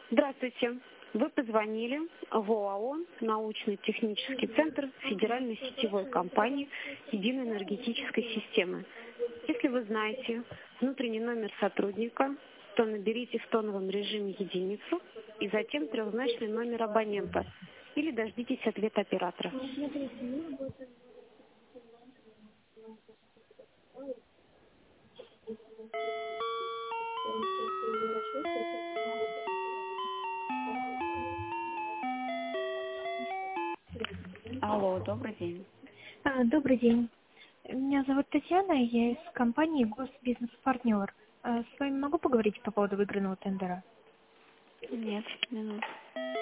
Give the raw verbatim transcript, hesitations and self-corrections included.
Здравствуйте. Вы позвонили в ОАО «Научно-технический центр Федеральной сетевой компании Единой энергетической системы». Если вы знаете внутренний номер сотрудника, то наберите в тоновом режиме единицу и затем трехзначный номер абонента или дождитесь ответа оператора. Алло, добрый день. А, Добрый день. Меня зовут Татьяна, я из компании Госбизнес-партнер. А, С вами могу поговорить по поводу выигранного тендера? Нет, минут.